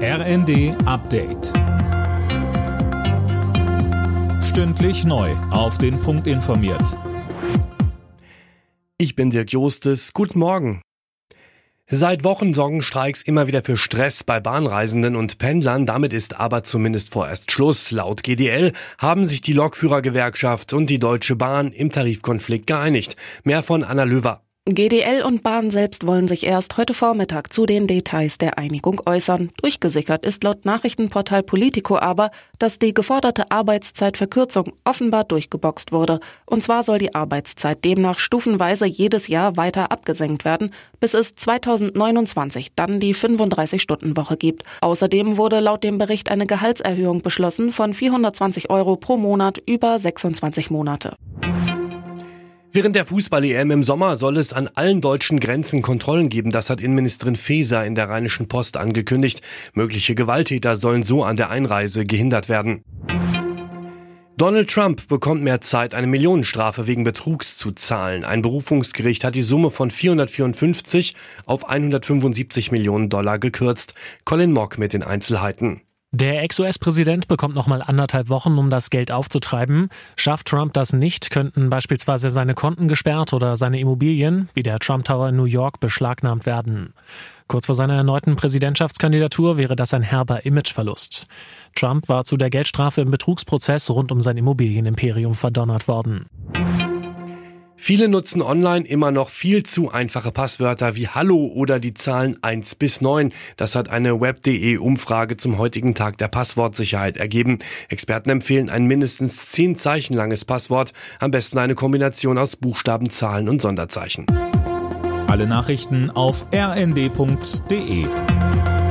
RND Update. Stündlich neu auf den Punkt informiert. Ich bin Dirk Jostes. Guten Morgen. Seit Wochen sorgen Streiks immer wieder für Stress bei Bahnreisenden und Pendlern. Damit ist aber zumindest vorerst Schluss. Laut GDL haben sich die Lokführergewerkschaft und die Deutsche Bahn im Tarifkonflikt geeinigt. Mehr von Anna Löwer. GDL und Bahn selbst wollen sich erst heute Vormittag zu den Details der Einigung äußern. Durchgesickert ist laut Nachrichtenportal Politico aber, dass die geforderte Arbeitszeitverkürzung offenbar durchgeboxt wurde. Und zwar soll die Arbeitszeit demnach stufenweise jedes Jahr weiter abgesenkt werden, bis es 2029 dann die 35-Stunden-Woche gibt. Außerdem wurde laut dem Bericht eine Gehaltserhöhung beschlossen von 420 € pro Monat über 26 Monate. Während der Fußball-EM im Sommer soll es an allen deutschen Grenzen Kontrollen geben. Das hat Innenministerin Faeser in der Rheinischen Post angekündigt. Mögliche Gewalttäter sollen so an der Einreise gehindert werden. Donald Trump bekommt mehr Zeit, eine Millionenstrafe wegen Betrugs zu zahlen. Ein Berufungsgericht hat die Summe von 454 auf 175 Millionen $ gekürzt. Colin Mock mit den Einzelheiten. Der Ex-US-Präsident bekommt nochmal 1,5 Wochen, um das Geld aufzutreiben. Schafft Trump das nicht, könnten beispielsweise seine Konten gesperrt oder seine Immobilien, wie der Trump Tower in New York, beschlagnahmt werden. Kurz vor seiner erneuten Präsidentschaftskandidatur wäre das ein herber Imageverlust. Trump war zu der Geldstrafe im Betrugsprozess rund um sein Immobilienimperium verdonnert worden. Viele nutzen online immer noch viel zu einfache Passwörter wie Hallo oder die Zahlen 1 bis 9. Das hat eine web.de-Umfrage zum heutigen Tag der Passwortsicherheit ergeben. Experten empfehlen ein mindestens 10 Zeichen langes Passwort, am besten eine Kombination aus Buchstaben, Zahlen und Sonderzeichen. Alle Nachrichten auf rnd.de.